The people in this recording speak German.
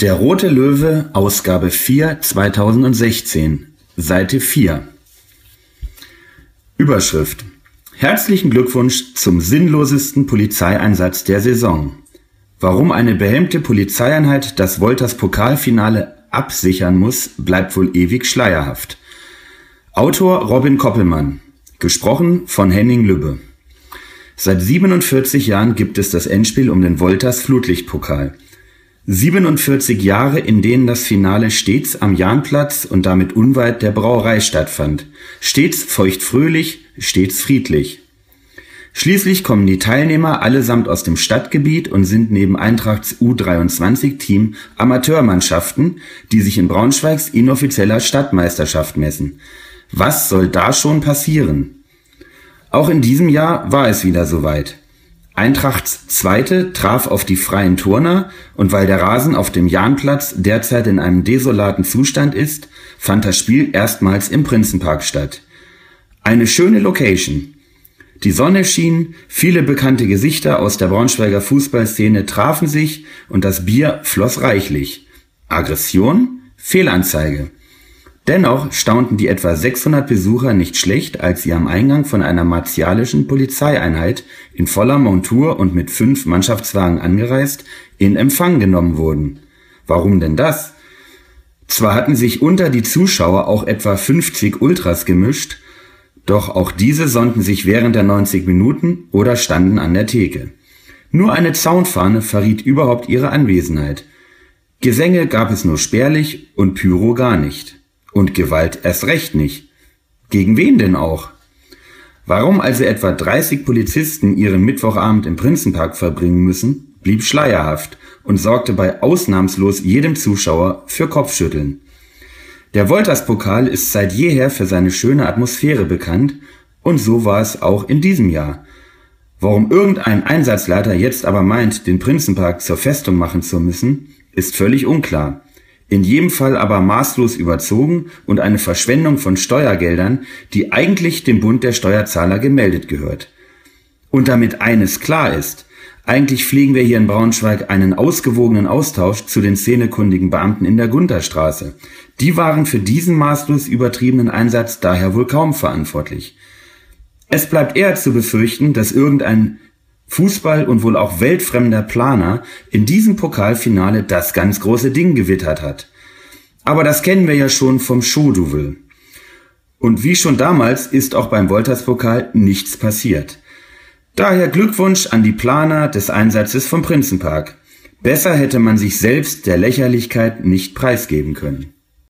Der Rote Löwe, Ausgabe 4, 2016, Seite 4. Überschrift: Herzlichen Glückwunsch zum sinnlosesten Polizeieinsatz der Saison. Warum eine behelmte Polizeieinheit das Wolters-Pokalfinale absichern muss, bleibt wohl ewig schleierhaft. Autor Robin Koppelmann, gesprochen von Henning Lübbe. Seit 47 Jahren gibt es das Endspiel um den Wolters-Flutlichtpokal. 47 Jahre, in denen das Finale stets am Jahnplatz und damit unweit der Brauerei stattfand. Stets feuchtfröhlich, stets friedlich. Schließlich kommen die Teilnehmer allesamt aus dem Stadtgebiet und sind neben Eintrachts U23-Team Amateurmannschaften, die sich in Braunschweigs inoffizieller Stadtmeisterschaft messen. Was soll da schon passieren? Auch in diesem Jahr war es wieder soweit. Eintrachts Zweite traf auf die Freien Turner, und weil der Rasen auf dem Jahnplatz derzeit in einem desolaten Zustand ist, fand das Spiel erstmals im Prinzenpark statt. Eine schöne Location. Die Sonne schien, viele bekannte Gesichter aus der Braunschweiger Fußballszene trafen sich und das Bier floss reichlich. Aggression? Fehlanzeige. Dennoch staunten die etwa 600 Besucher nicht schlecht, als sie am Eingang von einer martialischen Polizeieinheit in voller Montur und mit 5 Mannschaftswagen angereist, in Empfang genommen wurden. Warum denn das? Zwar hatten sich unter die Zuschauer auch etwa 50 Ultras gemischt, doch auch diese sonnten sich während der 90 Minuten oder standen an der Theke. Nur eine Zaunfahne verriet überhaupt ihre Anwesenheit. Gesänge gab es nur spärlich und Pyro gar nicht. Und Gewalt erst recht nicht. Gegen wen denn auch? Warum also etwa 30 Polizisten ihren Mittwochabend im Prinzenpark verbringen müssen, blieb schleierhaft und sorgte bei ausnahmslos jedem Zuschauer für Kopfschütteln. Der Wolters-Pokal ist seit jeher für seine schöne Atmosphäre bekannt, und so war es auch in diesem Jahr. Warum irgendein Einsatzleiter jetzt aber meint, den Prinzenpark zur Festung machen zu müssen, ist völlig unklar. In jedem Fall aber maßlos überzogen und eine Verschwendung von Steuergeldern, die eigentlich dem Bund der Steuerzahler gemeldet gehört. Und damit eines klar ist: Eigentlich pflegen wir hier in Braunschweig einen ausgewogenen Austausch zu den szenekundigen Beamten in der Gunterstraße. Die waren für diesen maßlos übertriebenen Einsatz daher wohl kaum verantwortlich. Es bleibt eher zu befürchten, dass irgendein Fußball- und wohl auch weltfremder Planer in diesem Pokalfinale das ganz große Ding gewittert hat. Aber das kennen wir ja schon vom Show-Duvel. Und wie schon damals ist auch beim Wolters-Pokal nichts passiert. Daher Glückwunsch an die Planer des Einsatzes vom Prinzenpark. Besser hätte man sich selbst der Lächerlichkeit nicht preisgeben können.